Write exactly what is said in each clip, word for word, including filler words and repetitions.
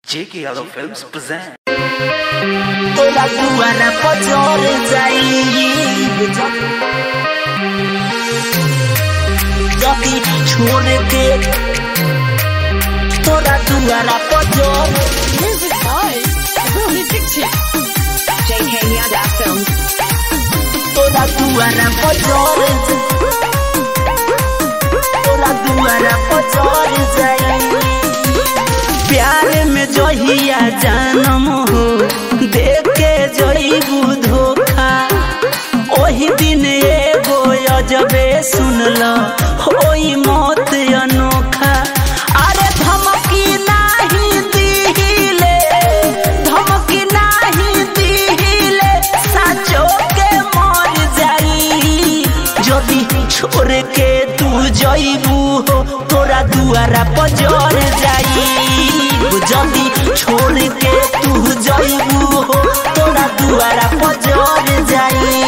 J K Yadav Films present. Toda duara pojor जाई जदी छोड़ के तोरा दुआरा पजर Music by Rohit Dixit. J K Yadav Films. तोरा दुआरा पजर तोरा दुआरा पजर जाई प्यार में जहिया जानम हो देख के जईबू धोखा ओही दिन एगो अजबे सुनल होई मौत अनोखा अरे धमकी नाही दिहिले धमकी नाही दिहिले साचो के मर जाई जदी छोड़ के तू जईबू हो तोरा दुआरा पजर जाई जदी छोड़ के तू जईबू हो तोरा दुआरा पजर जाई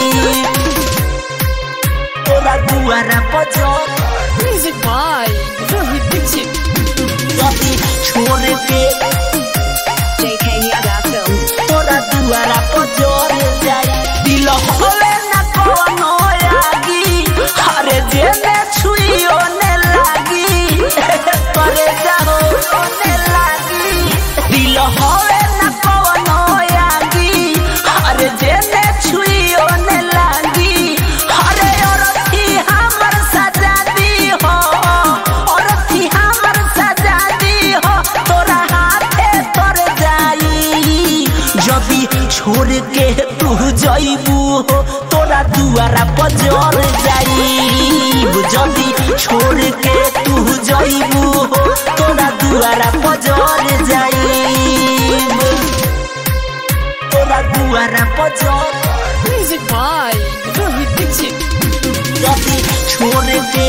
तोरा दुआरा पजर Music by Rohit Dixit. जदी छोड़ के J K Yadav Films. तोरा दुआरा पजर जाई दिल होले ना कोनो आगी अरे जेने छुइयो ने लागी करे जाओ ने लागी दिल होले ना कोनो आगी अरे जेने छुइयो ने लागी अरे औरती हमर सजा दी हो औरती हमर सजा दी हो तोरा हाथे तर जाई जदी छोड़ के तू जईबू हो तोरा दुआरा पजर जाई जदी छोड़ के तू जईबू हो तोरा दुआरा पजर जाई तोरा दुआरा पजर Music by Rohit Dixit. जदी छोड़ के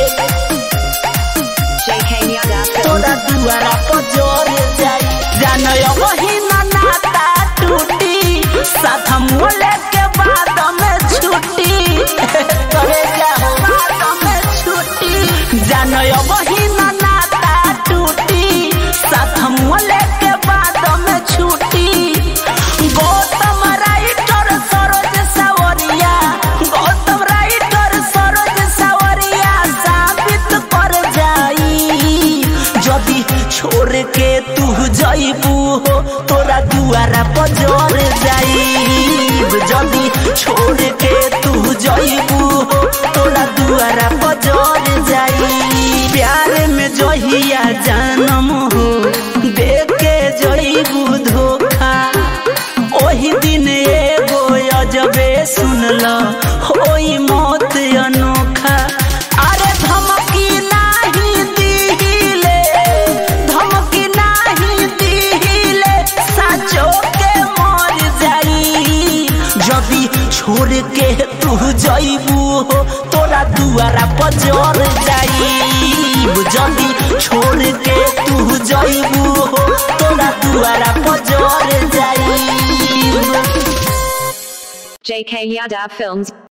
J K Yadav Films. तोरा दुआरा पजर जाई जानो वही नाता टूटी साथ मोले के बाद में छुट्टी करे जाओ बाद में छुट्टी जानो वही नाता टूटी साथ मोले के बाद में छुट्टी गौतम राइटर सरोज सावरिया गौतम राइटर सरोज सावरिया साबित कर जाई जदी छोड़ के तू जईबू हो तोरा दुआरा पजर जाई जदी छोड़ के तू जईबू हो तोरा दुआरा पजर जाई प्यार में जहिया जानम हो देख के जईबू धोखा ओही दिन एगो अजबे सुनल होई मौत अनोखा अरे धमकी नाही दिहिले धमकी नाही दिहिले साचो के मर जाई जदी छोड़ के तू जईबू हो तोरा दुआरा पजर जाई जदी छोड़ के तू जईबू हो तोरा दुआरा पजर जाई J K Yadav Films.